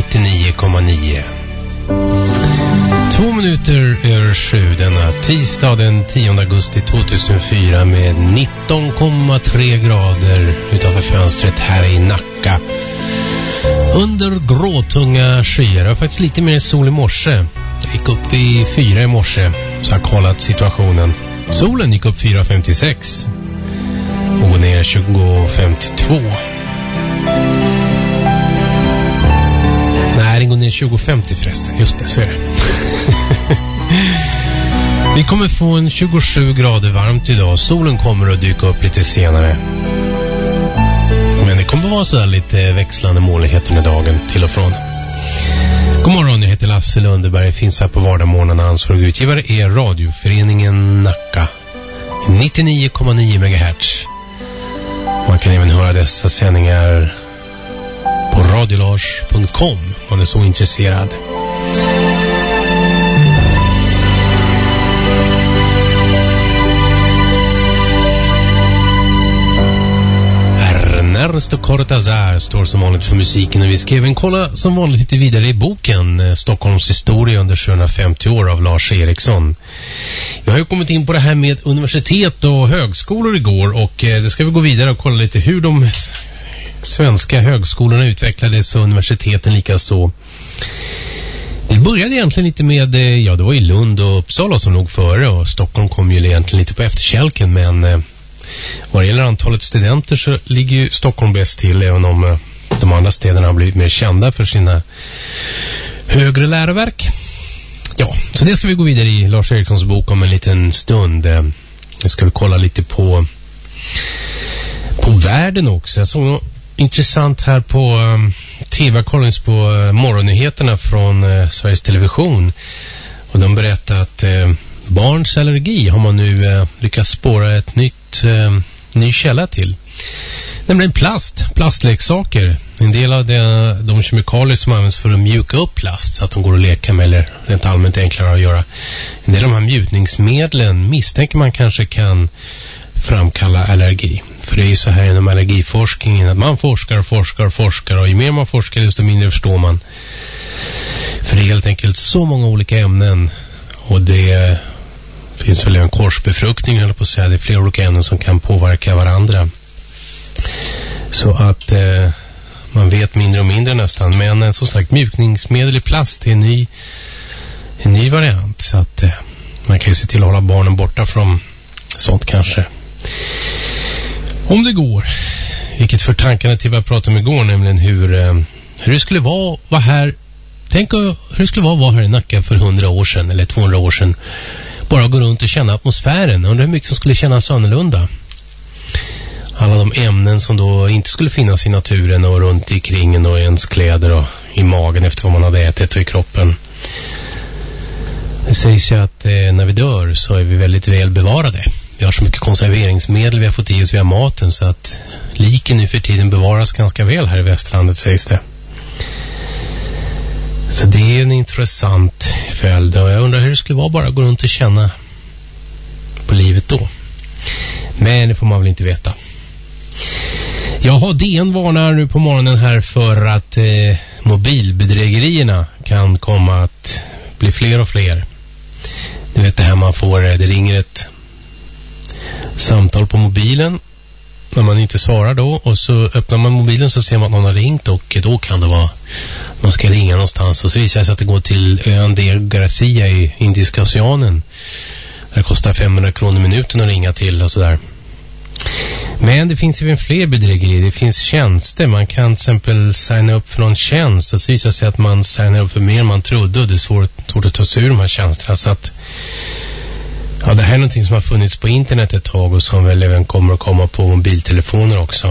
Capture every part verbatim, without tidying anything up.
nittionio komma nio. Två minuter över sju denna tisdag den tionde augusti tvåtusenfyra med nitton komma tre grader utanför fönstret här i Nacka. Under gråtunga skyar. Det var faktiskt lite mer sol i morse. Det gick upp i fyra i morse, så jag har kollat situationen. Solen gick upp fyra femtiosex och går ner tjugo femtiotvå. Nej, den går ner tjugo femtio förresten. Just det, så är det. Vi kommer få en tjugosju grader varmt idag. Solen kommer att dyka upp lite senare. Men det kommer att vara så här lite växlande molnigheter under dagen till och från. God morgon, jag heter Lasse Lundeberg. Finns här på vardagsmorgonen. Ansvarig utgivare är radioföreningen Nacka nittionio komma nio megahertz. Man kan även höra dessa sändningar på radiolars punkt com om man är så intresserad. Ernesto Cortázar står som vanligt för musiken, och vi ska även kolla som vanligt lite vidare i boken Stockholms historia under sjuhundrafemtio år av Lars Eriksson. Vi har ju kommit in på det här med universitet och högskolor igår, och det ska vi gå vidare och kolla lite hur de svenska högskolorna utvecklades och universiteten lika så. Det började egentligen lite med, ja det var i Lund och Uppsala som låg före, och Stockholm kom ju egentligen lite på efterkälken, men vad det gäller antalet studenter så ligger ju Stockholm bäst till, även om de andra städerna har blivit mer kända för sina högre läroverk. Ja, så det ska vi gå vidare i Lars Erikssons bok om en liten stund. Jag ska vi kolla lite på på världen också. Jag såg något intressant här på um, T V-kollings på uh, morgonnyheterna från uh, Sveriges Television. Och de berättar att uh, barns allergi har man nu uh, lyckats spåra ett nytt uh, ny källa till. Nämligen plast, plastleksaker. En del av de, de kemikalier som används för att mjuka upp plast så att de går att leka med, eller rent allmänt enklare att göra. En del av de här mjukningsmedlen misstänker man kanske kan framkalla allergi. För det är ju så här inom allergiforskningen att man forskar och forskar och forskar, och ju mer man forskar desto mindre förstår man. För det är helt enkelt så många olika ämnen, och det finns väl en korsbefruktning eller på att säga, det är flera olika ämnen som kan påverka varandra. Så att eh, man vet mindre och mindre nästan. Men eh, som sagt, mjukningsmedel i plast är en ny, en ny variant. Så att eh, man kan ju se till att hålla barnen borta från sånt kanske. Om det går. Vilket för tankarna till vad jag pratade om igår, nämligen hur, eh, hur det skulle vara, vara här. Tänk hur det skulle vara, vara här i Nacka för hundra år sedan eller tvåhundra år sedan. Bara gå runt och känna atmosfären. Undrar hur mycket som skulle kännas annorlunda. Alla de ämnen som då inte skulle finnas i naturen och runt i kringen och i ens kläder och i magen efter vad man hade ätit och i kroppen. Det sägs ju att eh, när vi dör så är vi väldigt väl bevarade. Vi har så mycket konserveringsmedel vi har fått i oss via maten, så att liken nu för tiden bevaras ganska väl här i västerlandet, sägs det. Så det är en intressant följd, och jag undrar hur det skulle vara bara att gå runt och känna på livet då. Men det får man väl inte veta. Jag har D N varnar nu på morgonen här för att eh, mobilbedrägerierna kan komma att bli fler och fler. Du vet det här man får, det ringer ett samtal på mobilen när man inte svarar då, och så öppnar man mobilen så ser man att någon har ringt, och då kan det vara man ska ringa någonstans, och så visar det sig att det går till ön de Garcia i Indiska oceanen. Det kostar femhundra kronor minuten att ringa till och sådär. Men det finns även fler bedrägerier. Det finns tjänster. Man kan till exempel signa upp för någon tjänst, och så visar sig att man signar upp för mer än man trodde, och det är svårt, svårt att ta sig ur de här tjänsterna. Så att ja, det här är någonting som har funnits på internet ett tag, och som väl även kommer att komma på mobiltelefoner också.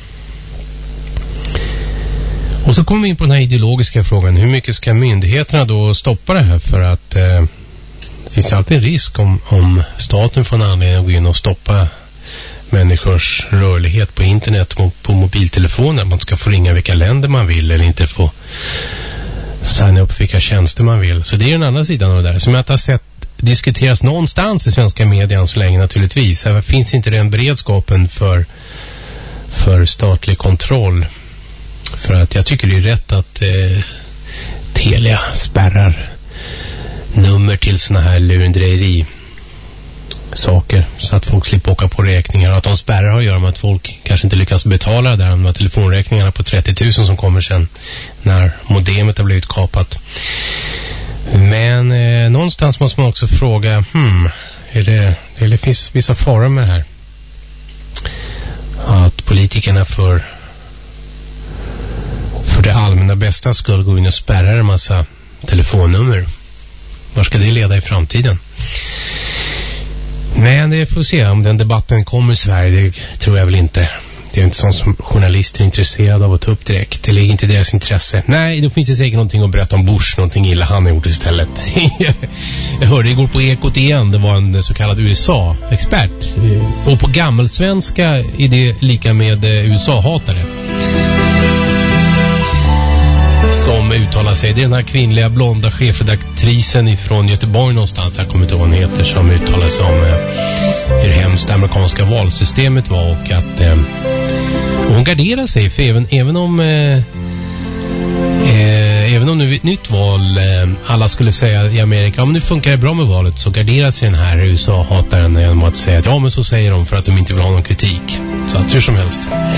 Och så kommer vi in på den här ideologiska frågan. Hur mycket ska myndigheterna då stoppa det här? För att eh, det finns alltid en risk om, om staten får en anledning att gå in och stoppa människors rörlighet på internet och på mobiltelefoner. Man ska få ringa vilka länder man vill, eller inte få signa upp vilka tjänster man vill. Så det är den andra sidan av det där, som jag inte har sett diskuteras någonstans i svenska medier så länge naturligtvis. Här finns inte den beredskapen för, för statlig kontroll. För att jag tycker det är rätt att eh, Telia spärrar nummer till såna här lurendrejeri saker så att folk slipper åka på räkningar, och att de spärrar har att göra med att folk kanske inte lyckas betala där de här telefonräkningarna på trettio tusen som kommer sen när modemet har blivit kapat. Men eh, någonstans måste man också fråga, hmm, är det, det finns vissa faror med det här, att politikerna för för det allmänna bästa skulle gå in och spärra en massa telefonnummer. Var ska det leda i framtiden? Men det får se om den debatten kommer i Sverige, det tror jag väl inte. Det är inte sånt som journalister är intresserade av att ta upp direkt. Det ligger inte i deras intresse. Nej, då finns det säkert någonting att berätta om Bush, någonting illa han har gjort istället. Jag hörde igår på Ekot igen, det var en så kallad U S A-expert. Och på gammelsvenska är det lika med U S A-hatare som uttalar sig. Det är den här kvinnliga blonda chefredaktrisen ifrån Göteborg någonstans, jag kommer inte ihåg vad hon heter, som uttalar sig om eh, hur hemskt det amerikanska valsystemet var, och att eh, och hon garderar sig för även, även om eh, eh, även om nu ett nytt val eh, alla skulle säga i Amerika, om nu funkar det bra med valet, så garderar sig den här U S A-hataren genom att säga att ja, men så säger de för att de inte vill ha någon kritik. Så att hur som helst.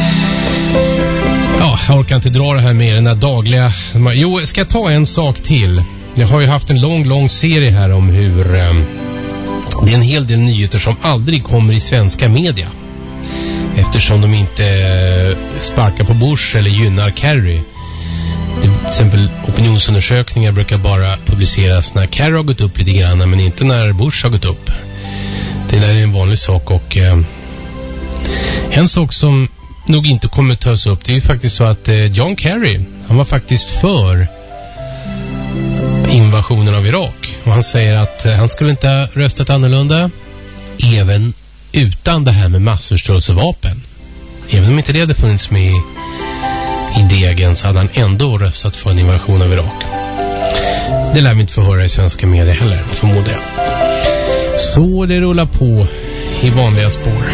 Ja, jag orkar inte dra det här med den här dagliga... Jo, jag ska ta en sak till. Jag har ju haft en lång, lång serie här om hur... Um, det är en hel del nyheter som aldrig kommer i svenska media. Eftersom de inte uh, sparkar på Bush eller gynnar Kerry. Till exempel opinionsundersökningar brukar bara publiceras när Kerry har gått upp lite grann, men inte när Bush har gått upp. Det där är en vanlig sak, och... Uh, en sak som nog inte kommer att tas upp, det är ju faktiskt så att John Kerry, han var faktiskt för invasionen av Irak, och han säger att han skulle inte ha röstat annorlunda även utan det här med massförstörelsevapen. Även om inte det hade funnits med i degen, så hade han ändå röstat för en invasion av Irak. Det lär vi inte få höra i svenska medier heller, förmodar jag. Så det rullar på i vanliga spår.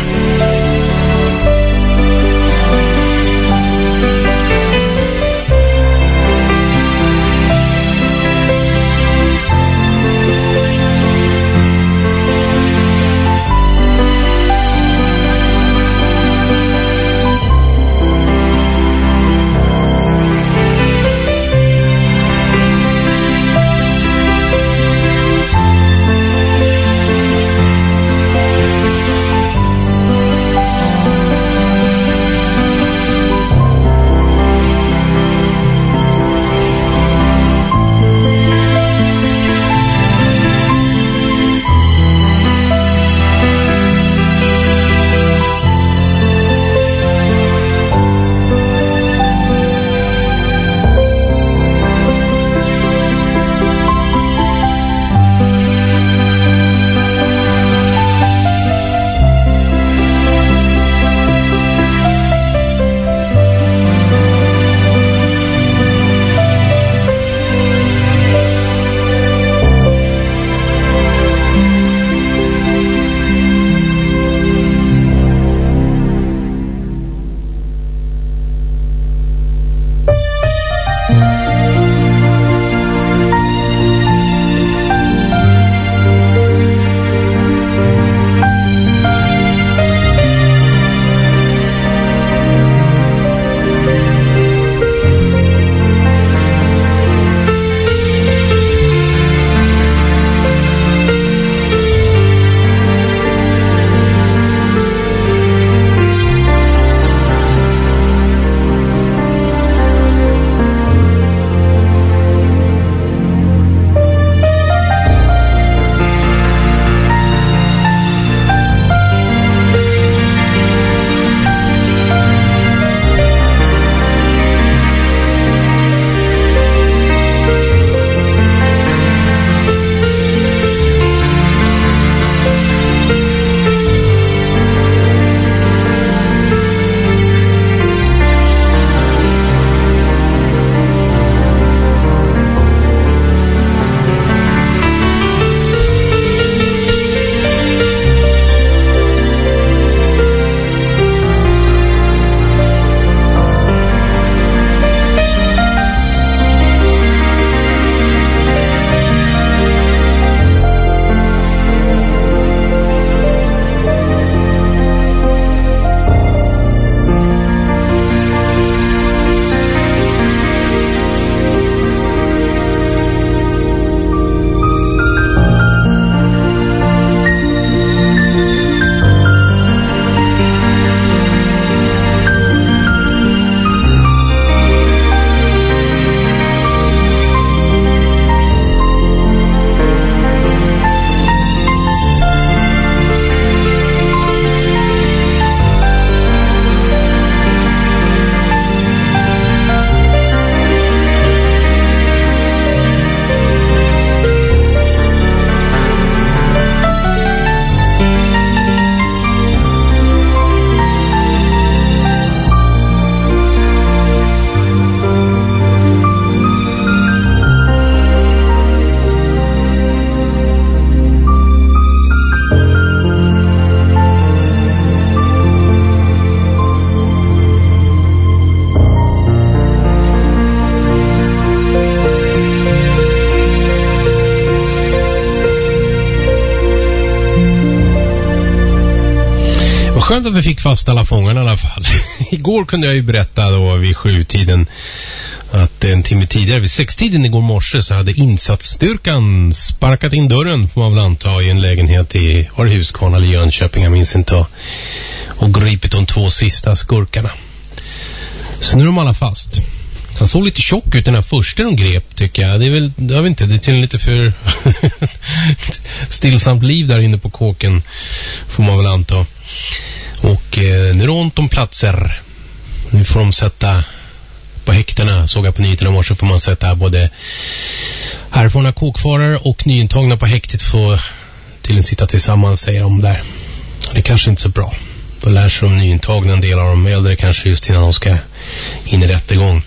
Skönt att vi fick fast alla fångarna i alla fall. Igår kunde jag ju berätta då vid sjutiden att en timme tidigare, vid sextiden igår morse, så hade insatsstyrkan sparkat in dörren, får man väl anta, i en lägenhet i var det Huskvarna eller Jönköping, jag minns inte, och gripit de två sista skurkarna. Så nu är de alla fast. Han såg lite tjock ut den här första de grep, tycker jag. Det är väl, jag vet inte, det är till lite för stillsamt liv där inne på kåken, får man väl anta. Och eh, nu är det ont om platser. Nu får de sätta på häkterna, såg jag på nyheterna i morse, får man sätta både erfarna kåkfarare och nyintagna på häktet för till en sitta tillsammans, säger de där. Det är kanske inte så bra. Då lär sig de nyintagna en del av de äldre kanske just innan de ska in i rättegång.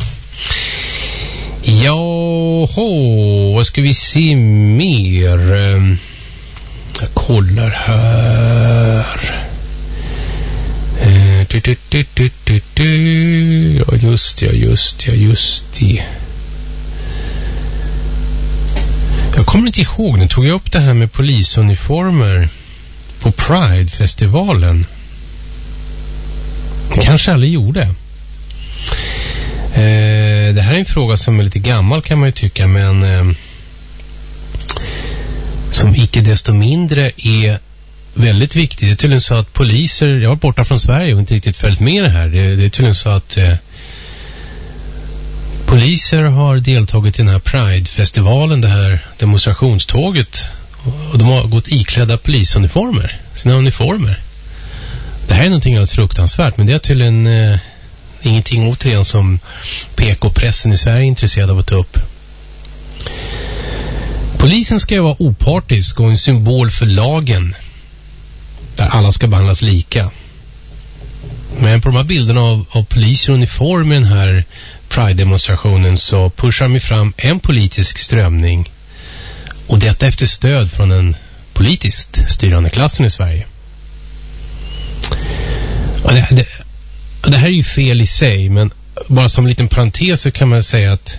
Jaha, vad ska vi se mer? Jag kollar här. Du, du, du, du, du, du. Ja, just ja, just ja, just det. Jag kommer inte ihåg, nu tog jag upp det här med polisuniformer på Pride-festivalen. Det kanske aldrig gjorde. Eh, det här är en fråga som är lite gammal, kan man ju tycka, men eh, som icke desto mindre är väldigt viktigt. Det är tydligen så att poliser, jag var borta från Sverige och inte riktigt följt med det här. Det, det är tydligen så att eh, poliser har deltagit i den här Pride-festivalen, det här demonstrationståget, och de har gått iklädda polisuniformer, sina uniformer. Det här är någonting alldeles fruktansvärt, men det är tydligen eh, ingenting återigen som P K-pressen i Sverige är intresserad av att ta upp. Polisen ska ju vara opartisk och en symbol för lagen, där alla ska behandlas lika. Men på de här bilderna av, av poliser i uniform i den här Pride-demonstrationen så pushar de fram en politisk strömning, och detta efter stöd från den politiskt styrande klassen i Sverige. Och det, det, det här är ju fel i sig, men bara som en liten parentes så kan man säga att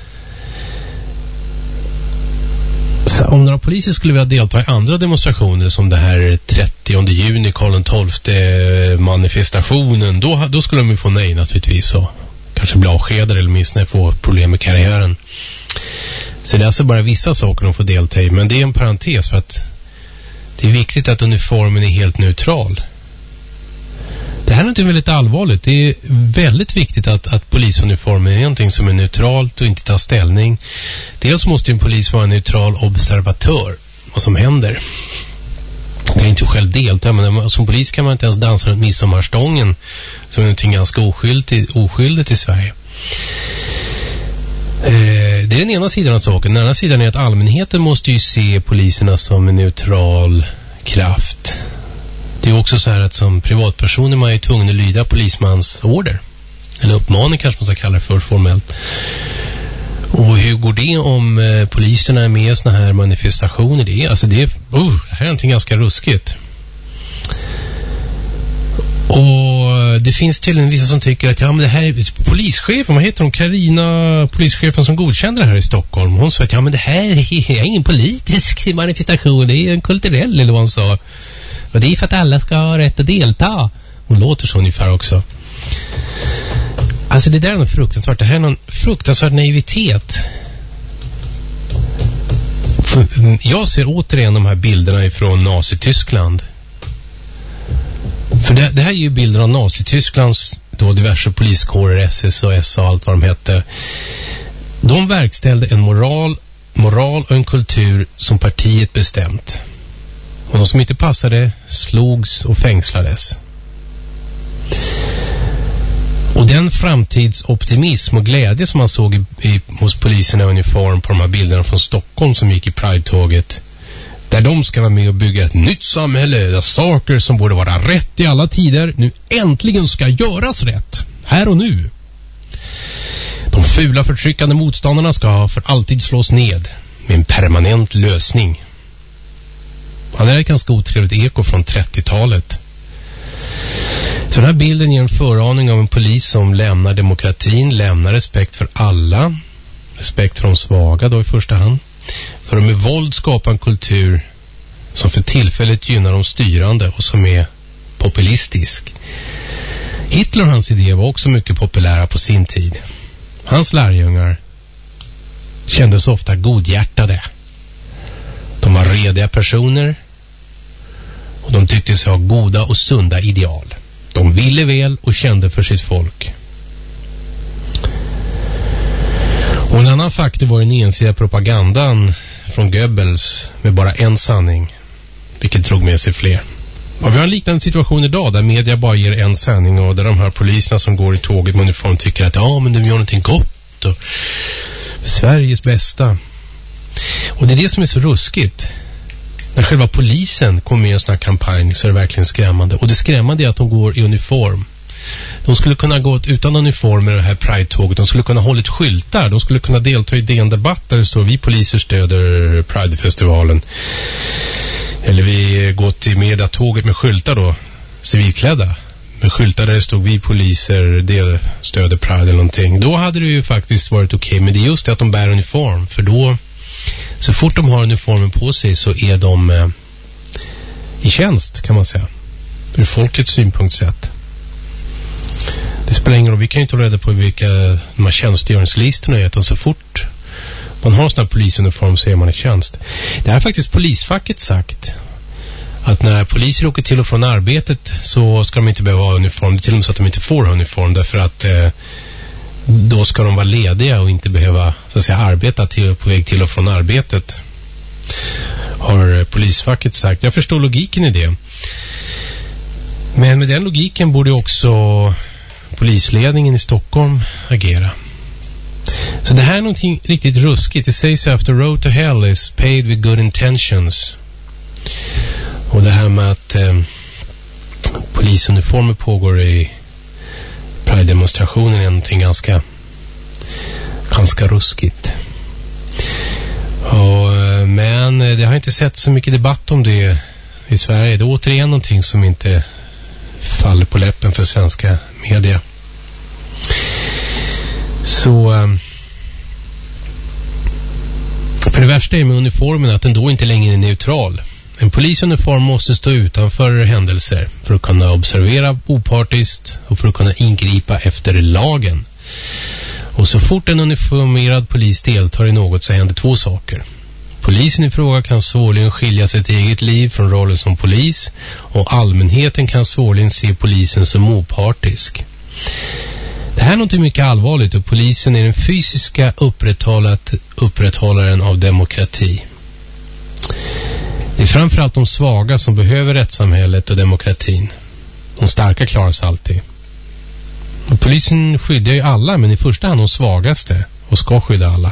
om några poliser skulle vilja delta i andra demonstrationer som det här trettionde juni, Karl den tolfte manifestationen, då, då skulle de ju få nej naturligtvis, och kanske bli avskedade eller minst när få problem med karriären. Så det är alltså bara vissa saker de får delta i, men det är en parentes, för att det är viktigt att uniformen är helt neutral. Det här är något väldigt allvarligt. Det är väldigt viktigt att, att polisuniformen är någonting som är neutralt och inte tar ställning. Dels måste en polis vara en neutral observatör vad som händer. Man kan inte själv delta, men som polis kan man inte ens dansa runt midsommarstången, som är någonting ganska oskyldigt, oskyldigt i Sverige. Eh, det är den ena sidan av saken. Den andra sidan är att allmänheten måste ju se poliserna som en neutral kraft. Det är också så här att som privatpersoner man är tvungen att lyda polismans order. Eller uppmaning kanske man ska kalla det för formellt. Och hur går det om eh, poliserna är med i såna här manifestationer? Det är, alltså det, är, uh, det här är någonting ganska ruskigt. Och det finns tydligen vissa som tycker att ja, men det här är polischefen, vad heter hon? Carina, polischefen som godkände det här i Stockholm. Hon sa att ja, men det här är ingen politisk manifestation, det är en kulturell, eller vad hon sa. Och det är för att alla ska ha rätt att delta. Hon låter så ungefär också. Alltså det där är något fruktansvärt. Det här är någon fruktansvärd naivitet. För jag ser återigen de här bilderna ifrån Nazityskland. För det, det här är ju bilder av Nazitysklands då diverse poliskårer, S S och S A och allt vad de hette. De verkställde en moral, moral och en kultur som partiet bestämt. Och de som inte passade slogs och fängslades. Och den framtidsoptimism och glädje som man såg i, i, hos poliserna i uniform på de här bilderna från Stockholm som gick i Pride-tåget, där de ska vara med och bygga ett nytt samhälle där saker som borde vara rätt i alla tider nu äntligen ska göras rätt, här och nu. De fula förtryckande motståndarna ska för alltid slås ned med en permanent lösning. Ja, det är ett ganska otrevligt eko från trettiotalet. Så den här bilden ger en föraning av en polis som lämnar demokratin, lämnar respekt för alla, respekt för de svaga då i första hand, för att med våld skapa en kultur som för tillfället gynnar de styrande och som är populistisk. Hitler och hans idéer var också mycket populära på sin tid. Hans lärjungar kändes ofta godhjärtade. De var rediga personer och de tyckte sig ha goda och sunda ideal. De ville väl och kände för sitt folk. Och en annan faktor var den ensidiga propagandan från Goebbels med bara en sanning, vilket drog med sig fler. Och vi har en liknande situation idag där media bara ger en sanning och där de här poliserna som går i tåget med uniform tycker att ja, men de gör någonting gott och Sveriges bästa. Och det är det som är så ruskigt. När själva polisen kommer med i en sån här kampanj så är det verkligen skrämmande. Och det skrämmande är att de går i uniform. De skulle kunna gå utan uniform i det här Pride-tåget. De skulle kunna hålla ett skyltar. De skulle kunna delta i D N-debatt där det står vi poliser stöder Pride-festivalen. Eller vi går till mediatåget med skyltar då, civilklädda. Med skyltar där det stod vi poliser det stöder Pride eller någonting. Då hade det ju faktiskt varit okej. Okay. Men det är just det att de bär uniform. För då, så fort de har uniformen på sig så är de eh, i tjänst kan man säga. Ur folkets synpunkt sett. Det spelar ingen roll. Vi kan ju inte reda på vilka de här tjänstgöringslistorna är. Så fort man har en sån här polisuniform så är man i tjänst. Det har faktiskt polisfacket sagt. Att när poliser åker till och från arbetet så ska de inte behöva ha uniform. Det är till och med så att de inte får ha uniform. Därför att eh, då ska de vara lediga och inte behöva så att säga, arbeta till, på väg till och från arbetet. Har polisfacket sagt. Jag förstår logiken i det. Men med den logiken borde också polisledningen i Stockholm agera. Så det här är någonting riktigt ruskigt. Det sägs att the road to hell is paved with good intentions. Och det här med att eh, polisuniformer pågår i Pride-demonstrationen är någonting ganska ganska ruskigt. Och, men det har inte sett så mycket debatt om det i Sverige. Det är återigen någonting som inte faller på läppen för svenska media. Så för det värsta är med uniformen att den då inte längre är neutral. En polisuniform måste stå utanför händelser för att kunna observera opartiskt och för att kunna ingripa efter lagen. Och så fort en uniformerad polis deltar i något så händer två saker. Polisen i fråga kan svårligen skilja sitt eget liv från rollen som polis och allmänheten kan svårligen se polisen som opartisk. Det här är något mycket allvarligt och polisen är den fysiska upprätthållaren av demokrati. Det är framförallt de svaga som behöver rättssamhället och demokratin. De starka klarar sig alltid. Och polisen skyddar ju alla, men i första hand de svagaste och ska skydda alla.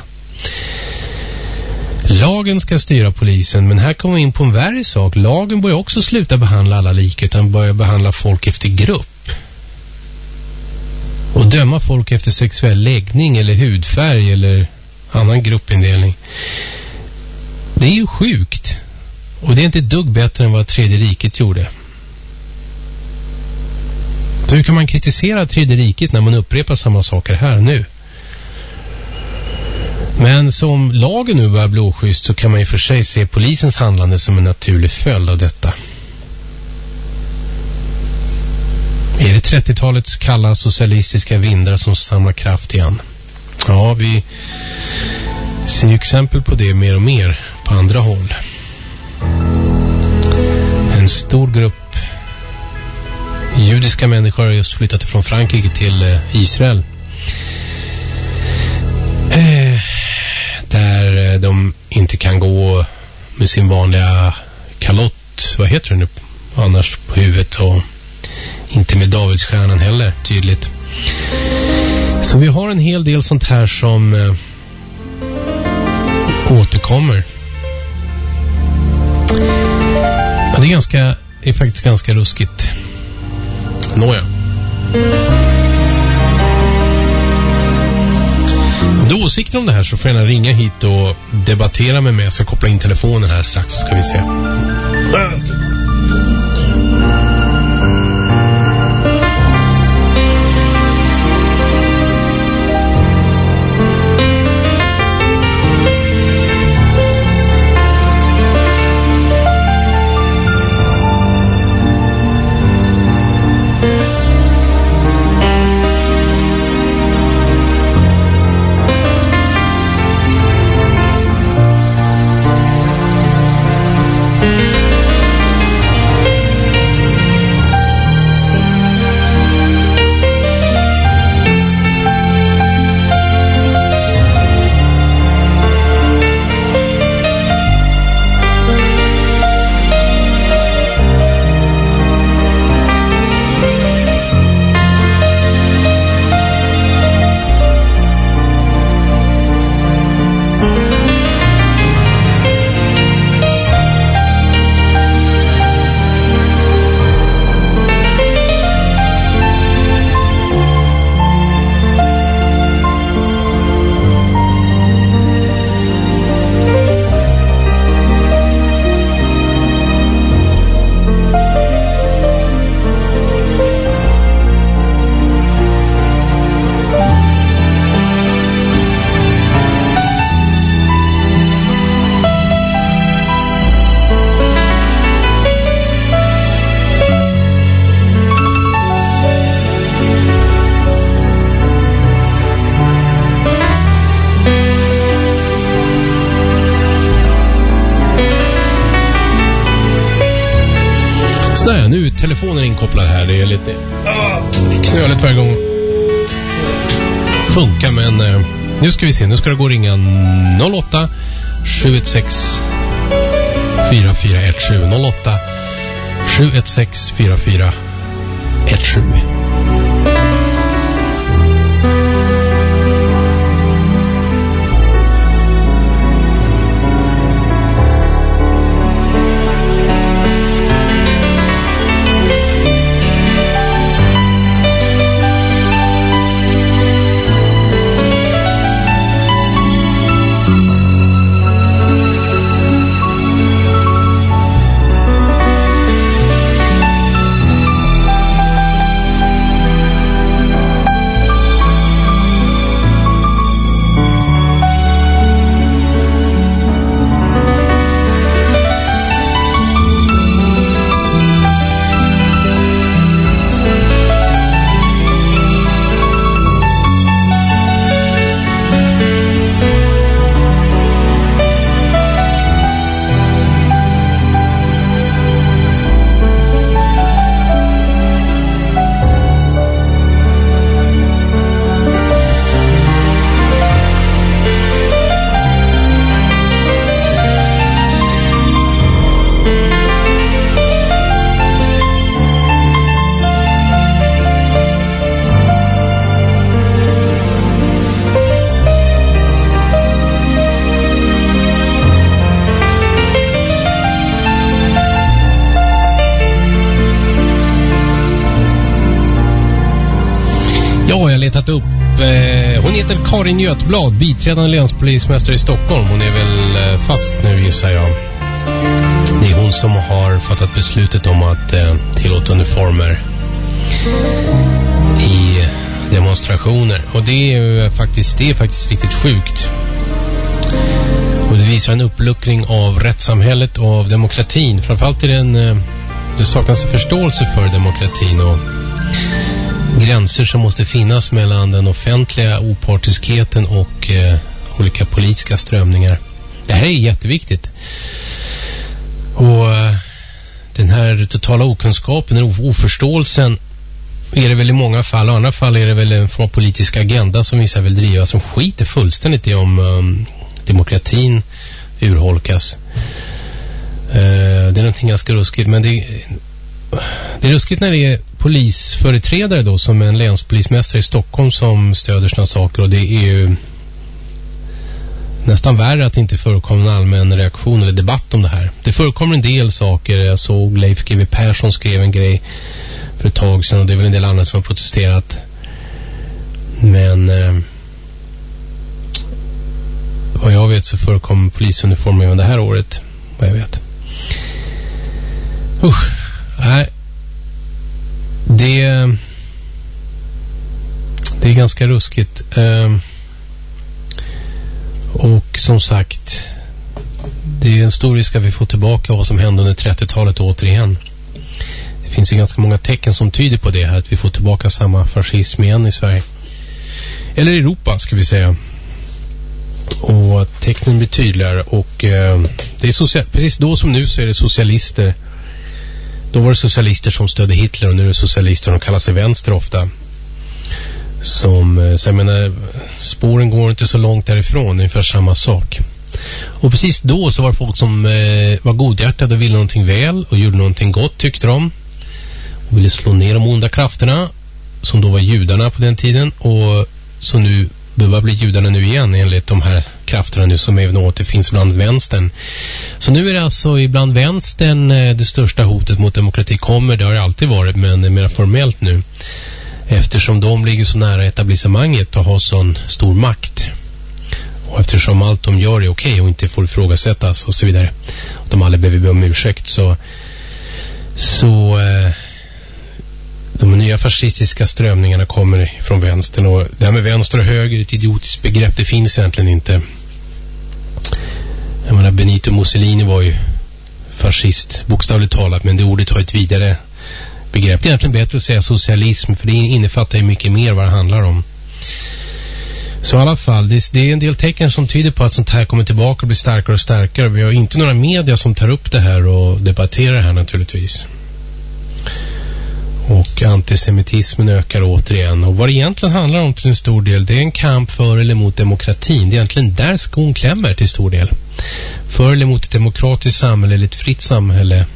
Lagen ska styra polisen, men här kommer vi in på en värre sak. Lagen börjar också sluta behandla alla lika utan börjar behandla folk efter grupp. Och döma folk efter sexuell läggning eller hudfärg eller annan gruppindelning. Det är ju sjukt. Och det är inte ett dugg bättre än vad Tredje riket gjorde. Så hur kan man kritisera Tredje riket när man upprepar samma saker här nu? Men som lagen nu börjar bli oschysst så kan man ju för sig se polisens handlande som en naturlig följd av detta. Är det trettiotalets kalla socialistiska vindar som samlar kraft igen? Ja, vi ser ju exempel på det mer och mer på andra håll. En stor grupp judiska människor har just flyttat från Frankrike till Israel. Eh, där de inte kan gå med sin vanliga kalott, vad heter det nu, annars på huvudet och inte med Davidsstjärnan heller, tydligt. Så vi har en hel del sånt här som eh, återkommer. Ja, det är ganska, det är faktiskt ganska ruskigt. Nåja. Om du har åsikter om det här så får gärna ringa hit och debattera med mig. Jag ska koppla in telefonen här strax, ska vi se. inkopplad här. Det är lite knöligt varje gång. Funkar, men eh, nu ska vi se. Nu ska det gå och ringa noll åtta sju ett sex fyra fyra ett sju noll åtta sju ett sex fyra fyra ett sju. Upp. Eh, hon heter Karin Götblad, biträdande länspolismästare i Stockholm. Hon är väl eh, fast nu, gissar jag. Det är hon som har fattat beslutet om att eh, tillåta uniformer i demonstrationer. Och det är ju faktiskt, det är faktiskt riktigt sjukt. Och det visar en uppluckring av rättssamhället och av demokratin. Framförallt är det en, eh, det saknas en förståelse för demokratin och gränser som måste finnas mellan den offentliga opartiskheten och eh, olika politiska strömningar. Det här är jätteviktigt. Och eh, den här totala okunskapen, den oförståelsen är det väl i många fall. I andra fall är det väl en form av politisk agenda som vissa vill driva, som skiter fullständigt i om um, demokratin urholkas. Uh, det är någonting ganska ruskigt, men det Det är ruskigt när det är polisföreträdare då, som en länspolismästare i Stockholm, som stöder såna saker. Och det är ju nästan värre att det inte förekommer en allmän reaktion eller debatt om det här. Det förekommer en del saker. Jag såg Leif G W Persson skrev en grej för ett tag sedan, och det är väl en del andra som har protesterat. Men eh, vad jag vet så förekommer polisuniformer även det här året, vad jag vet. Usch. Nej, det, det är ganska ruskigt. Uh, och som sagt, det är en stor risk att vi får tillbaka vad som hände under trettiotalet återigen. Det finns ju ganska många tecken som tyder på det här, att vi får tillbaka samma fascism igen i Sverige. Eller i Europa, ska vi säga. Och tecknen blir tydligare. Och uh, det är social- precis då som nu så är det socialister. Då var det socialister som stödde Hitler, och nu är det socialister som kallar sig vänster ofta. Som, så jag menar, spåren går inte så långt därifrån, ungefär samma sak. Och precis då så var det folk som eh, var godhjärtade och ville någonting väl och gjorde någonting gott, tyckte de. Och ville slå ner de onda krafterna, som då var judarna på den tiden, och som nu behöver bli judarna nu igen enligt de här krafterna nu som även återfinns bland vänstern. Så nu är det alltså ibland vänstern det största hotet mot demokrati kommer. Det har det alltid varit, men mer formellt nu. Eftersom de ligger så nära etablissemanget och har sån stor makt. Och eftersom allt de gör är okej och inte får ifrågasättas och så vidare. Och de alla behöver be om ursäkt, så så eh, de nya fascistiska strömningarna kommer från vänstern. Och det här med vänster och höger är ett idiotiskt begrepp. Det finns egentligen inte. Jag menar, Benito Mussolini var ju fascist, bokstavligt talat, men det ordet har ett vidare begrepp. Det är egentligen bättre att säga socialism, för det innefattar ju mycket mer vad det handlar om. Så i alla fall, det är en del tecken som tyder på att sånt här kommer tillbaka och blir starkare och starkare. Vi har inte några media som tar upp det här och debatterar det här naturligtvis. Och antisemitismen ökar återigen. Och vad det egentligen handlar om till en stor del, det är en kamp för eller mot demokratin. Det är egentligen där skon klämmer till stor del. För eller mot ett demokratiskt samhälle eller ett fritt samhälle.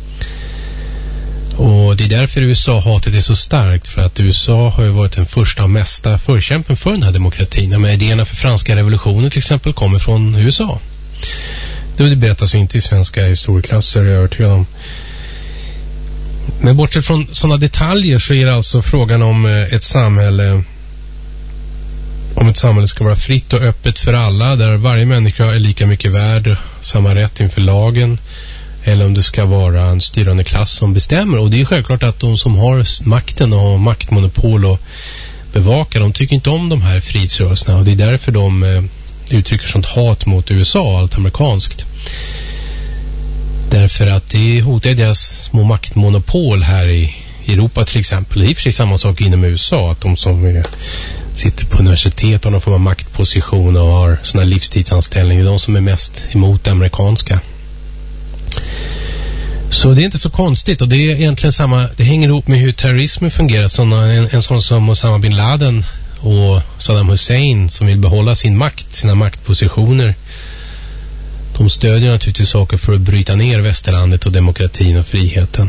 Och det är därför U S A-hatet är så starkt. För att U S A har ju varit den första och mesta förkämpen för den här demokratin. Men idéerna för franska revolutionen till exempel kommer från U S A. Det berättas ju inte i svenska historieklasser, jag är övertygad om. Men bortsett från sådana detaljer så är det alltså frågan om ett samhälle, om ett samhälle ska vara fritt och öppet för alla, där varje människa är lika mycket värd, samma rätt inför lagen, eller om det ska vara en styrande klass som bestämmer. Och det är självklart att de som har makten och har maktmonopol och bevakar, de tycker inte om de här frihetsrörelserna, och det är därför de uttrycker sånt hat mot U S A, allt amerikanskt. Därför att det hotar deras små maktmonopol här i Europa till exempel. Det är för sig samma sak inom U S A, att de som är, sitter på universitet och de får maktposition och har såna livstidsanställning, det är de som är mest emot det amerikanska. Så det är inte så konstigt, och det är egentligen samma, det hänger ihop med hur terrorismen fungerar. Såna, en, en sån som Osama bin Laden och Saddam Hussein som vill behålla sin makt, sina maktpositioner, de stödjer naturligtvis saker för att bryta ner västerlandet och demokratin och friheten.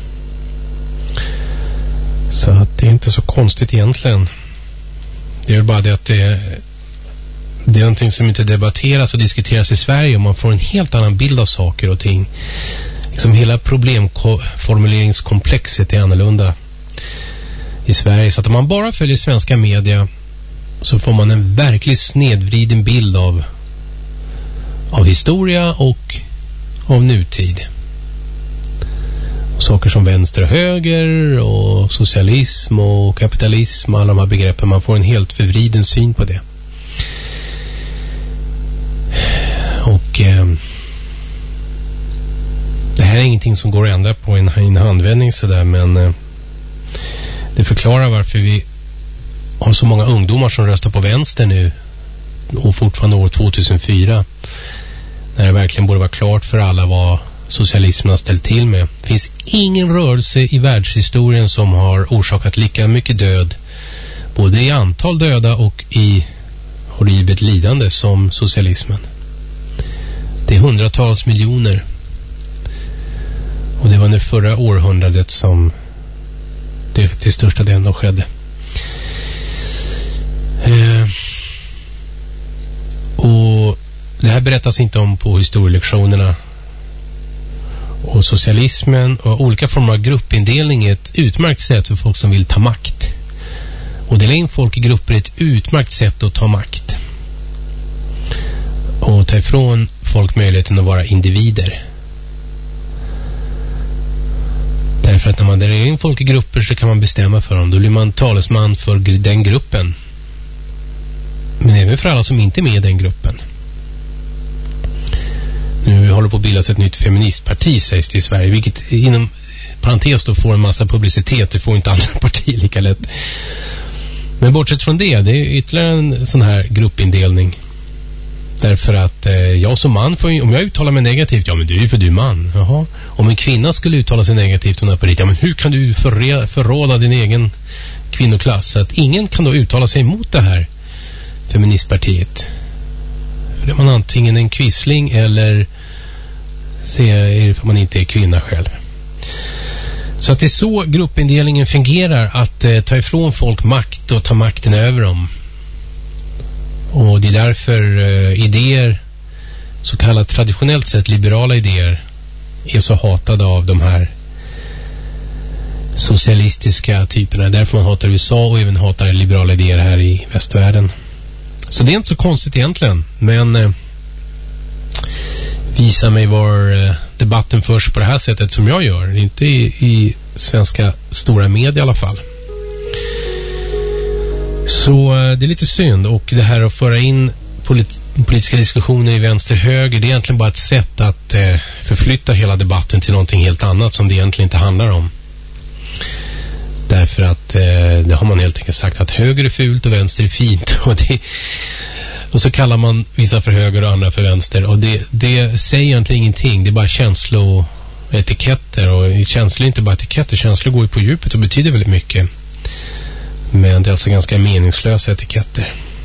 Så att det är inte så konstigt egentligen. Det är bara det att det, det är någonting som inte debatteras och diskuteras i Sverige, och man får en helt annan bild av saker och ting. Liksom hela problemformuleringskomplexet är annorlunda i Sverige. Så att om man bara följer svenska media så får man en verkligt snedvriden bild av av historia och av nutid. Saker som vänster och höger och socialism och kapitalism, alla de här begreppen, man får en helt förvriden syn på det. Och eh, det här är ingenting som går att ändra på i en, en handvändning sådär, men eh, det förklarar varför vi har så många ungdomar som röstar på vänster nu och fortfarande år tvåtusenfyra, när det verkligen borde vara klart för alla vad socialismen har ställt till med. Det finns ingen rörelse i världshistorien som har orsakat lika mycket död, både i antal döda och i horribelt lidande, som socialismen. Det är hundratals miljoner. Och det var under förra århundradet som det till största delen skedde. Eh, och det här berättas inte om på historielektionerna. Och socialismen och olika former av gruppindelning är ett utmärkt sätt för folk som vill ta makt. Och dela in folk i grupper är ett utmärkt sätt att ta makt. Och ta ifrån folk möjligheten att vara individer. Därför att när man delar in folk i grupper så kan man bestämma för dem. Då blir man talesman för den gruppen. Men även för alla som inte är med i den gruppen. Nu håller på att bildas ett nytt feministparti, sägs det i Sverige, vilket inom parentes då får en massa publicitet. Det får inte andra partier lika lätt. Men bortsett från det, det är ytterligare en sån här gruppindelning. Därför att eh, jag som man får ju, om jag uttalar mig negativt, ja men det är ju för du är man. Jaha. Om en kvinna skulle uttala sig negativt om det här partiet, ja men hur kan du förre, förråda din egen kvinnoklass? Så att ingen kan då uttala sig emot det här feministpartiet. För det är man antingen en kvissling eller ser för man inte är kvinna själv. Så att det är så gruppindelningen fungerar, att eh, ta ifrån folk makt och ta makten över dem. Och det är därför eh, idéer, så kallat traditionellt sett liberala idéer, är så hatade av de här socialistiska typerna. Därför man hatar U S A och även hatar liberala idéer här i västvärlden. Så det är inte så konstigt egentligen, men eh, visa mig var eh, debatten förs på det här sättet som jag gör. Inte i, i svenska stora media i alla fall. Så eh, det är lite synd, och det här att föra in polit- politiska diskussioner i vänster-höger, det är egentligen bara ett sätt att eh, förflytta hela debatten till någonting helt annat som det egentligen inte handlar om. Därför att eh, det har man helt enkelt sagt att höger är fult och vänster är fint. Och, det, och så kallar man vissa för höger och andra för vänster. Och det, det säger egentligen ingenting. Det är bara känslo, etiketter, och känslor är inte bara etiketter, känslor går ju på djupet och betyder väldigt mycket. Men det är alltså ganska meningslösa etiketter.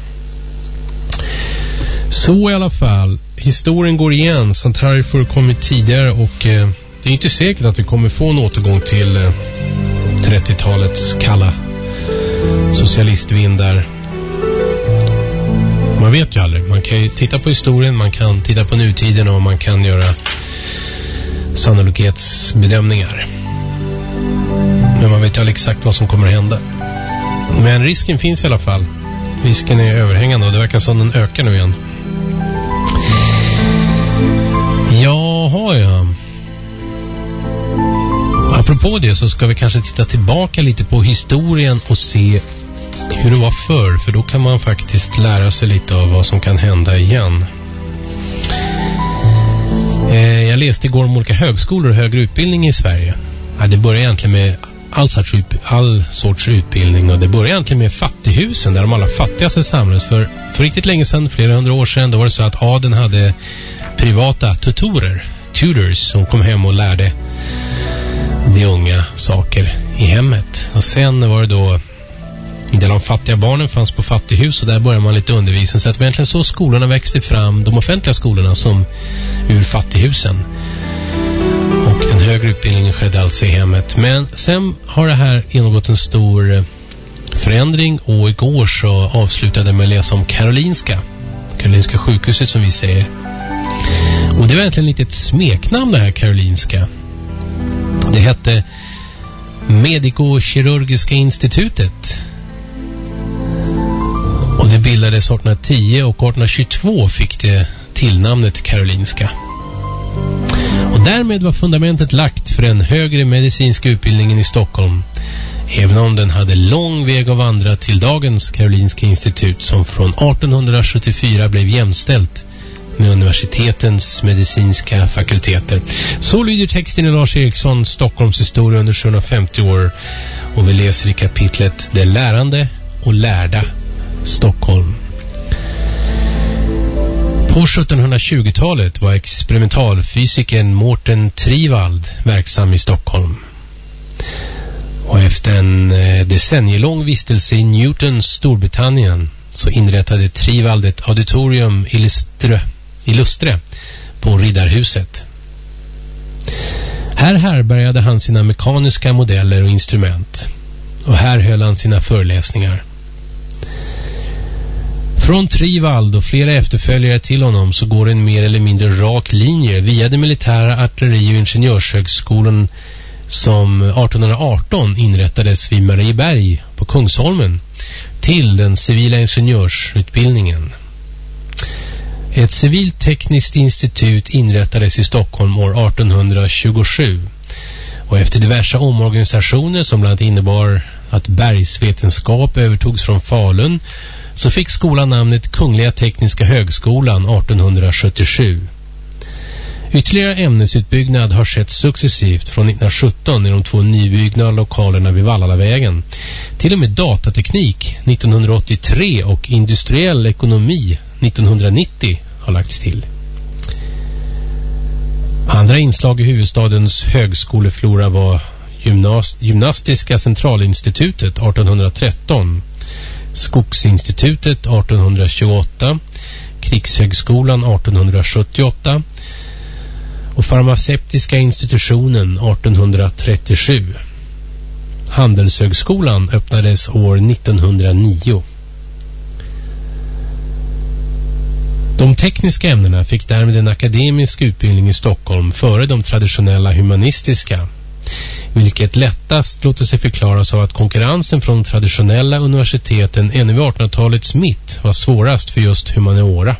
Så i alla fall, historien går igen. Sånt här har ju förekommit tidigare, och eh, det är inte säkert att vi kommer få en återgång till eh, trettiotalets kalla socialistvindar. Man vet ju aldrig. Man kan ju titta på historien, man kan titta på nutiden, och man kan göra sannolikhetsbedömningar. Men man vet ju aldrig exakt vad som kommer att hända. Men risken finns i alla fall. Risken är överhängande, och det verkar som den ökar nu igen. Jaha, ja. Apropå det så ska vi kanske titta tillbaka lite på historien och se hur det var förr, för då kan man faktiskt lära sig lite av vad som kan hända igen. Eh, jag läste igår om olika högskolor och högre utbildning i Sverige. Ja, det börjar egentligen med all sorts, all sorts utbildning, och det börjar egentligen med fattighusen där de allra fattigaste samlades. För, för riktigt länge sedan, flera hundra år sedan, då var det så att adeln hade privata tutorer, tutors, som kom hem och lärde de unga saker i hemmet. Och sen var det då där de fattiga barnen fanns på fattighus, och där började man lite undervisning. Så att egentligen så skolorna växte fram, de offentliga skolorna, som ur fattighusen. Och den högre utbildningen skedde alltså i hemmet. Men sen har det här genomgått en stor förändring, och igår så avslutade med att läsa om Karolinska. Karolinska sjukhuset, som vi säger. Och det var egentligen lite ett smeknamn, det här Karolinska. Det hette Medico-kirurgiska institutet. Och det bildades arton tio, och arton tjugotvå fick det tillnamnet Karolinska. Och därmed var fundamentet lagt för den högre medicinska utbildningen i Stockholm, även om den hade lång väg att vandra till dagens Karolinska institut, som från arton sjuttiofyra blev jämställt med universitetens medicinska fakulteter. Så lyder texten i Lars Erikssons Stockholms historia under sjuhundrafemtio år, och vi läser i kapitlet Det lärande och lärda Stockholm. På sjuttonhundratjugotalet var experimentalfysikern Mårten Trivald verksam i Stockholm. Och efter en decennielång vistelse i Newtons Storbritannien så inrättade Trivald ett auditorium i Lustre, i Lustre på Riddarhuset. Här härbärgade han sina mekaniska modeller och instrument, och här höll han sina föreläsningar. Från Trivald och flera efterföljare till honom så går en mer eller mindre rak linje via det militära artilleri- och ingenjörshögskolan som artonhundraarton inrättades vid Marieberg på Kungsholmen till den civila ingenjörsutbildningen. Ett civilt tekniskt institut inrättades i Stockholm år artonhundratjugosju, och efter diverse omorganisationer som bland annat innebar att bergsvetenskap övertogs från Falun, så fick skolan namnet Kungliga Tekniska Högskolan artonhundrasjuttiosju. Ytterligare ämnesutbyggnad har skett successivt från nittonhundrasjutton i de två nybyggda lokalerna vid Vallalavägen. Till och med datateknik nittonhundraåttiotre och industriell ekonomi nittonhundranittio har lagts till. Andra inslag i huvudstadens högskoleflora var gymnast- Gymnastiska centralinstitutet artonhundratretton, Skogsinstitutet artonhundratjugoåtta, Krigshögskolan artonhundrasjuttioåtta och Farmaceutiska institutionen artonhundratrettiosju. Handelshögskolan öppnades år nittonhundranio. De tekniska ämnena fick därmed en akademisk utbildning i Stockholm före de traditionella humanistiska, vilket lättast låter sig förklaras av att konkurrensen från traditionella universiteten ännu vid artonhundratalets mitt var svårast för just humaniora.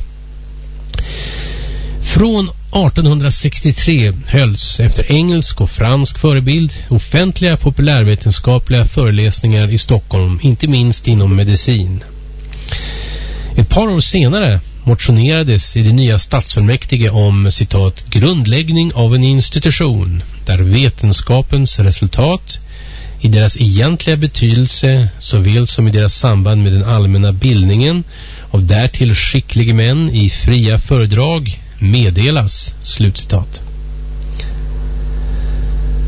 Från artonhundrasextiotre hölls efter engelsk och fransk förebild offentliga populärvetenskapliga föreläsningar i Stockholm, inte minst inom medicin. Ett par år senare motionerades i det nya stadsfullmäktige om, citat, grundläggning av en institution där vetenskapens resultat i deras egentliga betydelse såväl som i deras samband med den allmänna bildningen av därtill skickliga män i fria föredrag meddelas, slutcitat.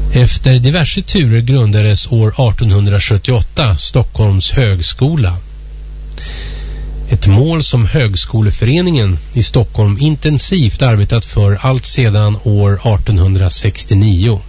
Efter diverse turer grundades år artonhundrasjuttioåtta Stockholms högskola. Ett mål som Högskoleföreningen i Stockholm intensivt arbetat för allt sedan år artonhundrasextionio.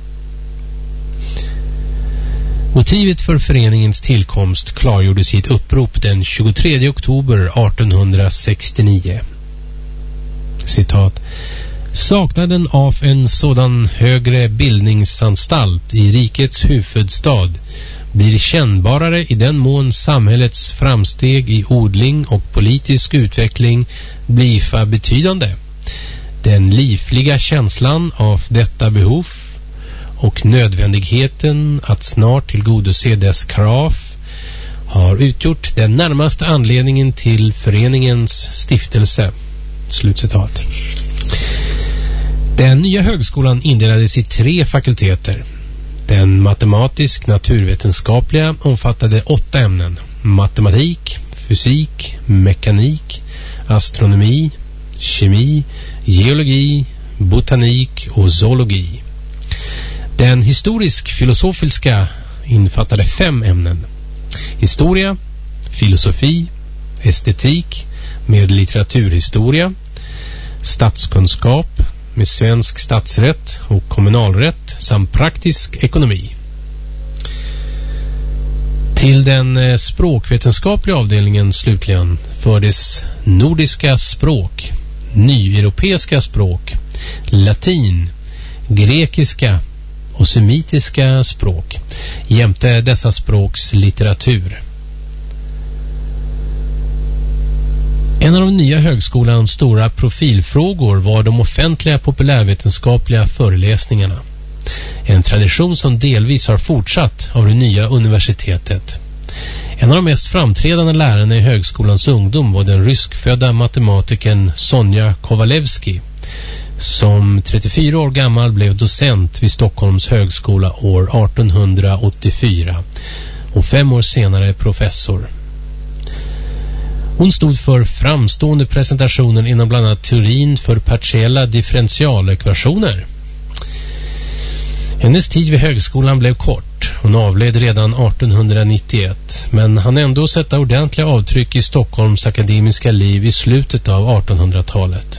Motivet för föreningens tillkomst klargjordes i ett upprop den tjugotredje oktober artonhundrasextionio. Citat: saknaden av en sådan högre bildningsanstalt i rikets huvudstad blir kännbarare i den mån samhällets framsteg i odling och politisk utveckling blir för betydande. Den livliga känslan av detta behov och nödvändigheten att snart tillgodose dess krav har utgjort den närmaste anledningen till föreningens stiftelse. Slutcitat. Den nya högskolan indelades i tre fakulteter. Den matematisk-naturvetenskapliga omfattade åtta ämnen: matematik, fysik, mekanik, astronomi, kemi, geologi, botanik och zoologi. Den historisk-filosofiska infattade fem ämnen: historia, filosofi, estetik med litteraturhistoria, statskunskap med svensk statsrätt och kommunalrätt samt praktisk ekonomi. Till den språkvetenskapliga avdelningen slutligen fördes nordiska språk, nyeuropeiska språk, latin, grekiska och semitiska språk jämte dessa språks litteratur. En av de nya högskolans stora profilfrågor var de offentliga populärvetenskapliga föreläsningarna. En tradition som delvis har fortsatt av det nya universitetet. En av de mest framträdande lärarna i högskolans ungdom var den ryskfödda matematikern Sonja Kovalevski, som trettiofyra år gammal blev docent vid Stockholms högskola år artonhundraåttiofyra och fem år senare professor. Hon stod för framstående presentationer inom bland annat teorin för partiella differentialekvationer. Hennes tid vid högskolan blev kort. Hon avled redan artonhundranittioett, men han ändå sätta ordentliga avtryck i Stockholms akademiska liv i slutet av artonhundratalet.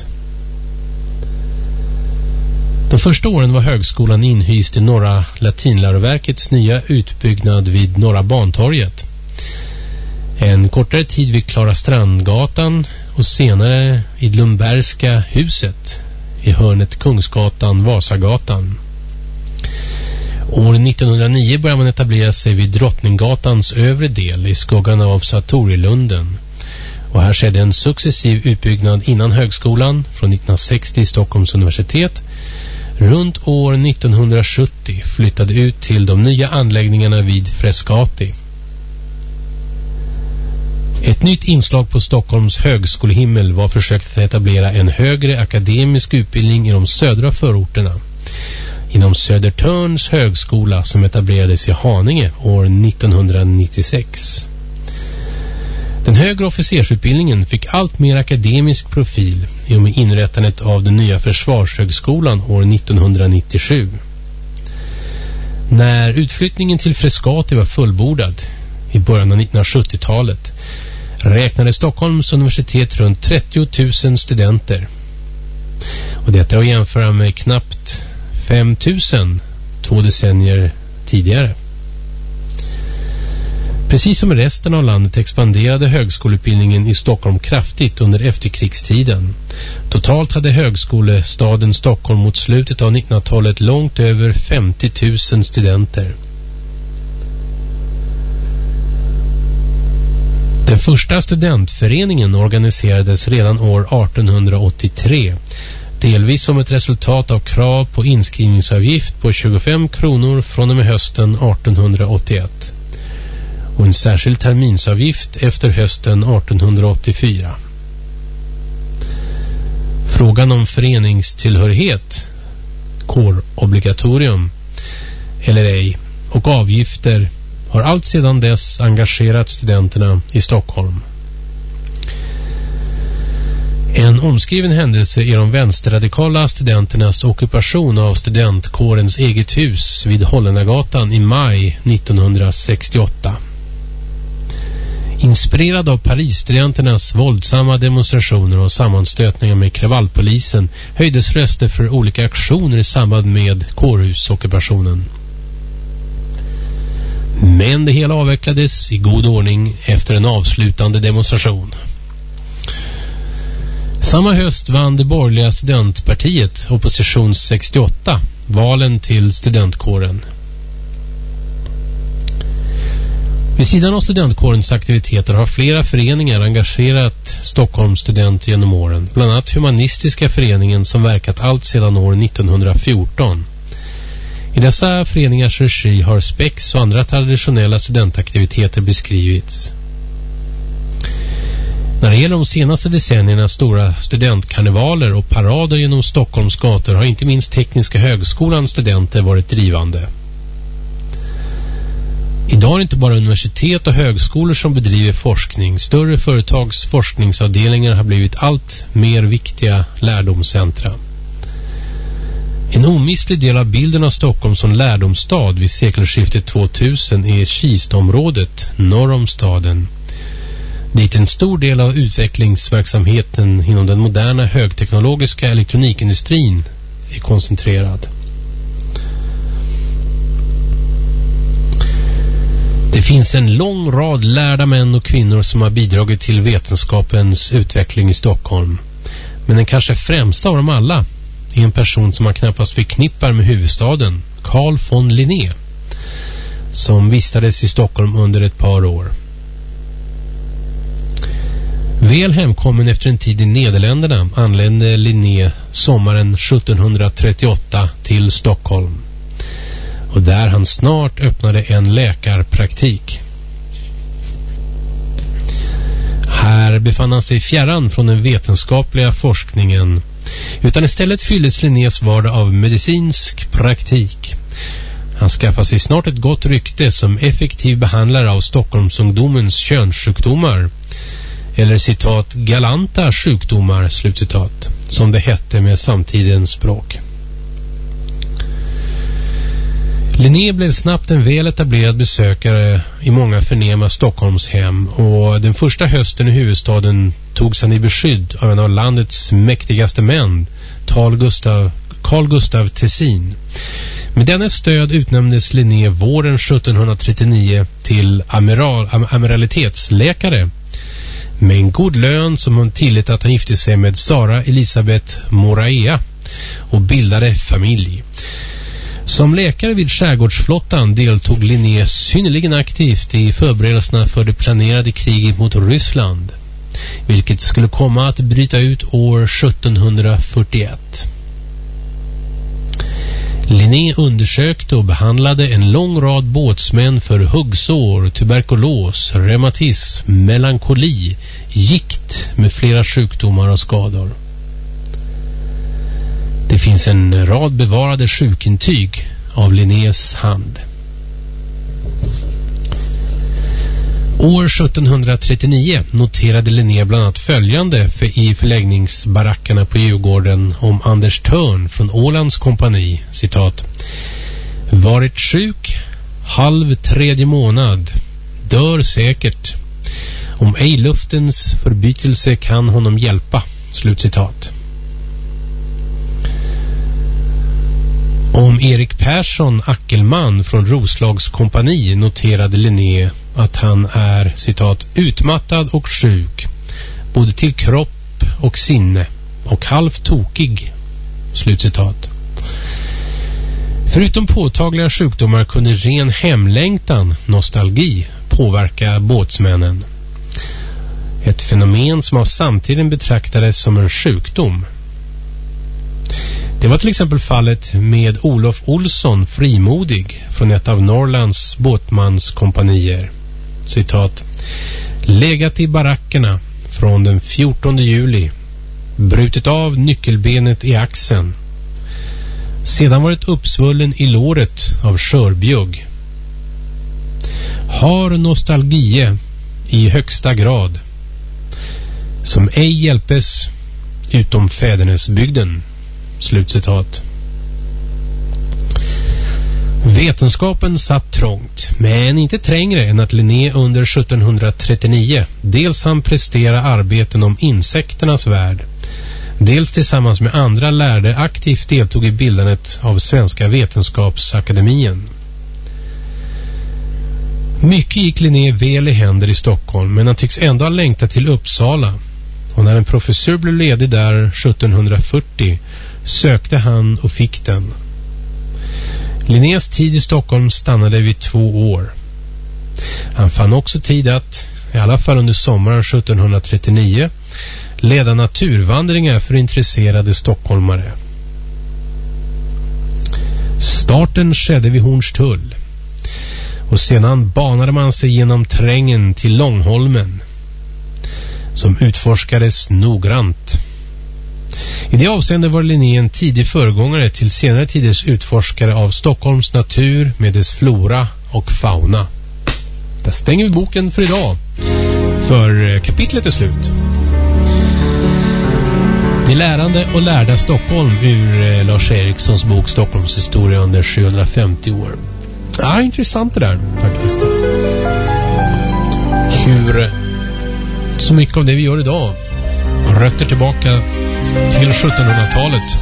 De första åren var högskolan inhyst i Norra Latinläroverkets nya utbyggnad vid Norra Bantorget. En kortare tid vid Klara Strandgatan och senare i Lundbergska huset i hörnet Kungsgatan, Vasagatan. År nittonhundranio började man etablera sig vid Drottninggatans övre del i skuggan av Sartorielunden. Och här skedde en successiv utbyggnad innan högskolan från nittonhundrasextio i Stockholms universitet runt år nittonhundrasjuttio flyttade ut till de nya anläggningarna vid Frescati. Ett nytt inslag på Stockholms högskolehimmel var försökt att etablera en högre akademisk utbildning i de södra förorterna. Inom Södertörns högskola som etablerades i Haninge år nittonhundranittiosex. Den högre officersutbildningen fick allt mer akademisk profil i och med inrättandet av den nya försvarshögskolan år nittonhundranittiosju. När utflyttningen till Frescati var fullbordad i början av nittonhundrasjuttiotalet räknade Stockholms universitet runt trettio tusen studenter. Och detta är att jämföra med knappt fem tusen två decennier tidigare. Precis som i resten av landet expanderade högskoleutbildningen i Stockholm kraftigt under efterkrigstiden. Totalt hade högskolestaden Stockholm mot slutet av nittonhundratalet långt över femtio tusen studenter. Den första studentföreningen organiserades redan år artonhundraåttiotre, delvis som ett resultat av krav på inskrivningsavgift på tjugofem kronor från och med hösten artonhundraåttioett och en särskild terminsavgift efter hösten artonhundraåttiofyra. Frågan om föreningstillhörighet, kårobligatorium eller ej, och avgifter har allt sedan dess engagerat studenterna i Stockholm. En omskriven händelse är de vänsterradikala studenternas ockupation av studentkårens eget hus vid Holländargatan i maj nittonhundrasextioåtta. Inspirerad av Parisstudenternas våldsamma demonstrationer och sammanstötningar med kravallpolisen höjdes röster för olika aktioner i samband med kårhusockupationen. Men det hela avvecklades i god ordning efter en avslutande demonstration. Samma höst vann det borgerliga studentpartiet, opposition sextioåtta, valen till studentkåren. Vid sidan av studentkårens aktiviteter har flera föreningar engagerat Stockholms studenter genom åren, bland annat Humanistiska föreningen som verkat allt sedan år nittonhundrafjorton. I dessa föreningars regi har spex och andra traditionella studentaktiviteter beskrivits. När det gäller de senaste decenniernas stora studentkarnevaler och parader genom Stockholms gator har inte minst Tekniska högskolans studenter varit drivande. Idag är det inte bara universitet och högskolor som bedriver forskning. Större företags forskningsavdelningar har blivit allt mer viktiga lärdomscentra. En omistlig del av bilden av Stockholm som lärdomsstad vid sekelskiftet tvåtusen är Kistområdet norr om staden. Dit en stor del av utvecklingsverksamheten inom den moderna högteknologiska elektronikindustrin är koncentrerad. Det finns en lång rad lärda män och kvinnor som har bidragit till vetenskapens utveckling i Stockholm. Men den kanske främsta av dem alla är en person som man knappast förknippar med huvudstaden, Carl von Linné, som vistades i Stockholm under ett par år. Väl hemkommen efter en tid i Nederländerna anlände Linné sommaren sjuttonhundratrettioåtta till Stockholm. Och där han snart öppnade en läkarpraktik. Här befann han sig fjärran från den vetenskapliga forskningen, utan istället fylldes Linnés vardag av medicinsk praktik. Han skaffade sig snart ett gott rykte som effektiv behandlare av Stockholmsungdomens könssjukdomar, eller citat galanta sjukdomar, slutcitat, som det hette med samtidens språk. Linné blev snabbt en väl etablerad besökare i många förnäma Stockholmshem, och den första hösten i huvudstaden togs han i beskydd av en av landets mäktigaste män, Carl Gustav, Carl Gustav Tessin. Med dennes stöd utnämndes Linné våren sjuttonhundratrettionio till amiral, am, amiralitetsläkare med en god lön som hon tillät att han gifte sig med Sara Elisabeth Moraea och bildade familj. Som läkare vid skärgårdsflottan deltog Linné synnerligen aktivt i förberedelserna för det planerade kriget mot Ryssland, vilket skulle komma att bryta ut år sjuttonhundrafyrtioett. Linné undersökte och behandlade en lång rad båtsmän för huggsår, tuberkulos, reumatism, melankoli, gikt med flera sjukdomar och skador. Det finns en rad bevarade sjukintyg av Linnés hand. År sjuttonhundratrettionio noterade Linné bland annat följande för i förläggningsbarackerna på Djurgården om Anders Törn från Ålands kompani, citat: varit sjuk, halv tredje månad, dör säkert. Om ej luftens förbytelse kan honom hjälpa, slutcitat. Om Erik Persson Ackelman från Roslags kompani noterade Linné att han är, citat, utmattad och sjuk, både till kropp och sinne, och halvt tokig, slutcitat. Förutom påtagliga sjukdomar kunde ren hemlängtan, nostalgi, påverka båtsmännen. Ett fenomen som av samtiden betraktades som en sjukdom. Det var till exempel fallet med Olof Olsson Frimodig från ett av Norrlands båtmanskompanier. Citat: legat i barackerna från den fjortonde juli, brutit av nyckelbenet i axeln, sedan varit uppsvullen i låret av skörbjugg. Har nostalgie i högsta grad, som ej hjälpes utom Fädernesbygden. Slutcitat. Vetenskapen satt trångt, men inte trängre än att Linné under sjuttonhundratrettionio dels han prestera arbeten om insekternas värld, dels tillsammans med andra lärde aktivt deltog i bildandet av Svenska vetenskapsakademien. Mycket gick Linné väl i händer i Stockholm, men han tycks ändå ha längtat till Uppsala. Och när en professor blev ledig där sjuttonhundrafyrtio sökte han och fick den. Linnés tid i Stockholm stannade vid två år. Han fann också tid att, i alla fall under sommaren sjuttonhundratrettionio, leda naturvandringar för intresserade stockholmare. Starten skedde vid Hornstull. Och sedan banade man sig genom trängen till Långholmen, som utforskades noggrant. I det avseende var Linné en tidig föregångare till senare tiders utforskare av Stockholms natur med dess flora och fauna. Där stänger vi boken för idag, för kapitlet är slut. Det lärande och lärda Stockholm ur Lars Erikssons bok Stockholms historia under sjuhundrafemtio år. Ja, intressant det där faktiskt. Hur så mycket av det vi gör idag rötter tillbaka till sjuttonhundratalet.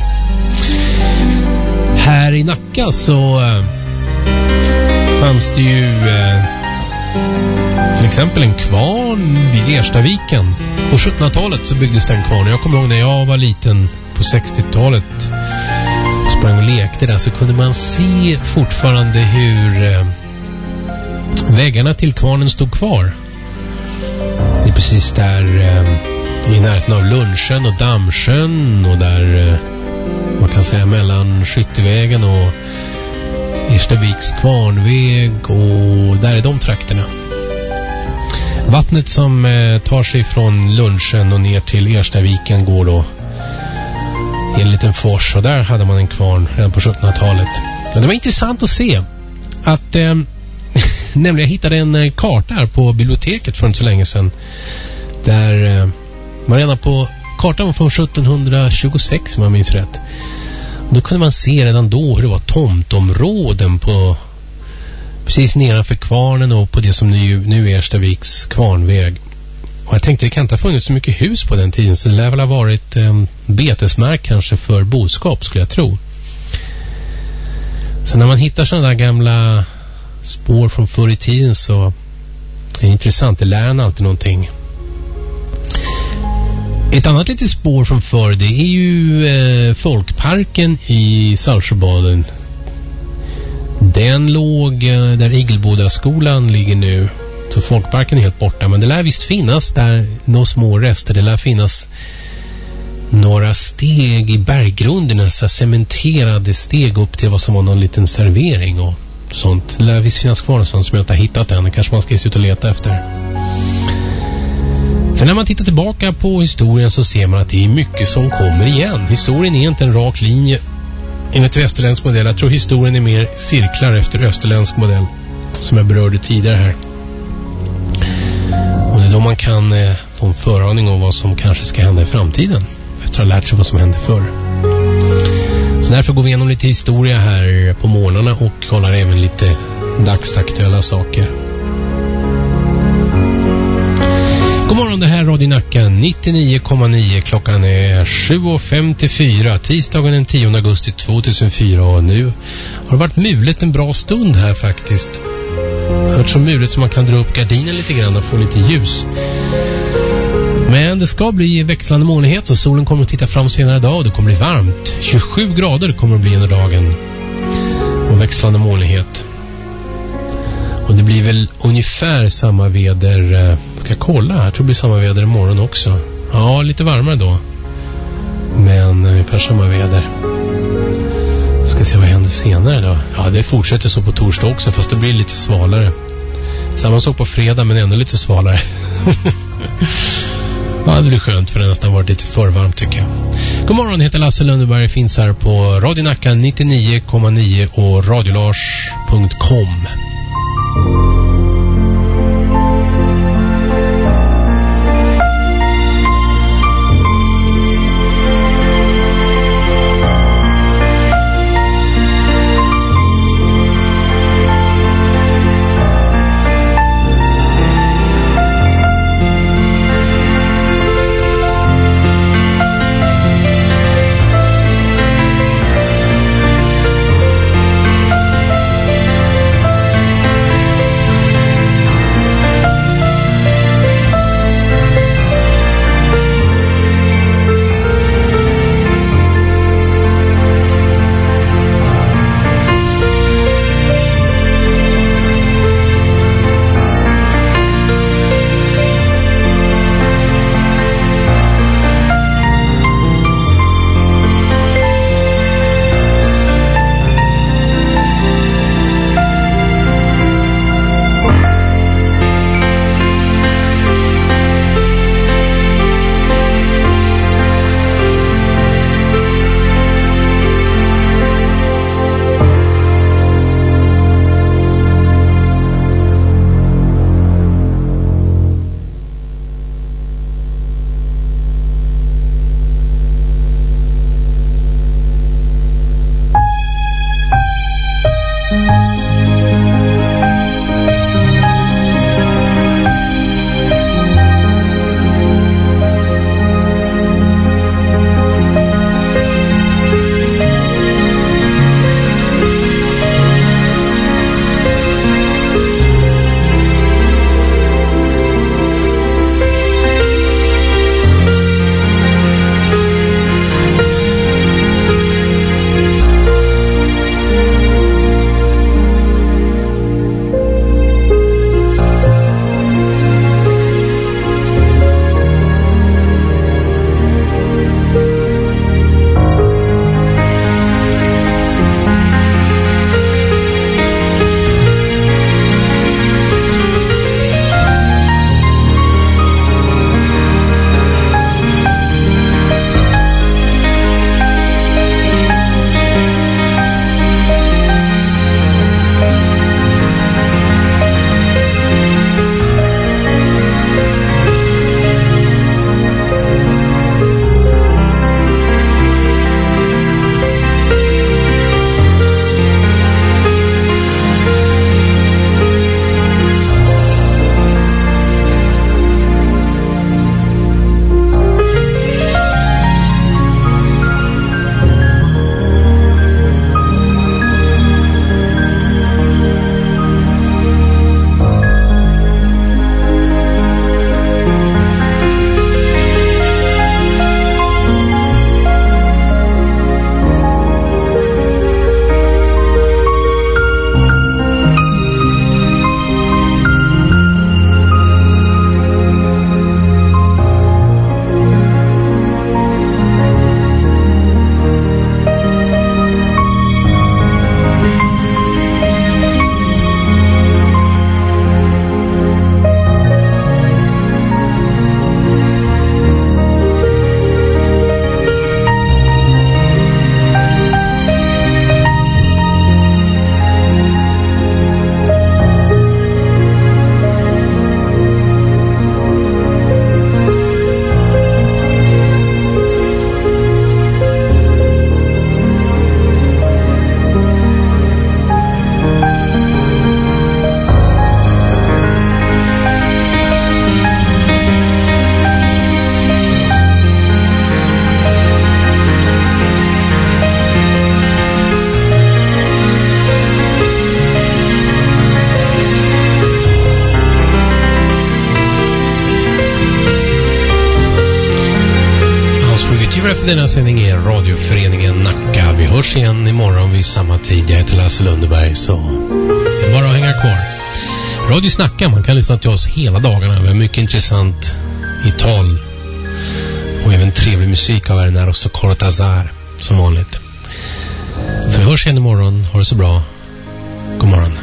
Här i Nacka så äh, fanns det ju äh, till exempel en kvarn vid Erstaviken. På sjuttonhundratalet så byggdes den kvarn. Jag kommer ihåg när jag var liten på sextiotalet och sprang och lekte där, så kunde man se fortfarande hur äh, väggarna till kvarnen stod kvar. Det är precis där äh, i närheten av Lundsjön och Dammsjön, och där äh, man kan säga mellan Skyttevägen och Erstaviks kvarnväg, och där är de trakterna. Vattnet som eh, tar sig från Lundsjön och ner till Erstaviken går då i en liten fors, och där hade man en kvarn redan på sjuttonhundratalet. Och det var intressant att se att eh, nämligen jag hittade en eh, karta här på biblioteket för inte så länge sedan, där eh, man redan på kartan var från sjuttonhundratjugosex om jag minns rätt. Och då kunde man se redan då hur det var tomtområden på precis nedanför kvarnen och på det som nu, nu är Erstaviks kvarnväg. Och jag tänkte det kan inte ha funnits så mycket hus på den tiden, så det lär väl ha varit eh, betesmark kanske för boskap, skulle jag tro. Så när man hittar sådana där gamla spår från förr i tiden så är det intressant, det lär en alltid någonting. Ett annat litet spår från förr, det är ju eh, folkparken i Saltsjöbaden. Den låg eh, där Igelbodaskolan ligger nu. Så folkparken är helt borta, men det lär visst finnas där några små rester. Det lär finnas några steg i berggrunden, så cementerade steg upp till vad som var någon liten servering och sånt. Det lär visst finnas kvar något sånt som jag inte har hittat än. Det kanske man ska ut och leta efter. För när man tittar tillbaka på historien så ser man att det är mycket som kommer igen. Historien är inte en rak linje enligt västerländsk modell. Jag tror historien är mer cirklar efter österländsk modell, som jag berörde tidigare här. Och det är då man kan eh, få en föraning om vad som kanske ska hända i framtiden, efter att ha lärt sig vad som hände förr. Så därför går vi igenom lite historia här på morgnarna och kollar även lite dagsaktuella saker. God morgon, det här är Radio Nacka nittionio komma nio. Klockan är sju och femtiofyra, tisdagen den tionde augusti tvåtusenfyra, och nu har det varit mulet en bra stund här faktiskt. Det har varit så mulet som man kan dra upp gardinen lite grann och få lite ljus. Men det ska bli växlande molnighet, så solen kommer att titta fram senare idag och det kommer bli varmt. tjugosju grader kommer att bli under dagen och växlande molnighet. Och det blir väl ungefär samma väder. Ska jag kolla här? Jag tror det blir samma väder imorgon också. Ja, lite varmare då, men ungefär samma väder. Ska se vad händer senare då. Ja, det fortsätter så på torsdag också, fast det blir lite svalare. Samma sak på fredag, men ändå lite svalare. Ja, det blir skönt, för det nästan varit lite för varmt tycker jag. God morgon, heter Lasse Lundberg, finns här på Radio Nacka nittionio komma nio och radiolars punkt com. Utgivare för denna sändning är radioföreningen Nacka. Vi hörs igen imorgon vid samma tid. Jag heter Lasse Lundeberg, så det är bara att hänga kvar. Radio Snacka, man kan lyssna till oss hela dagarna. Vi har mycket intressant i tal och även trevlig musik av Erna och Cortazar som vanligt. Så vi hörs igen imorgon. Ha det så bra. God morgon.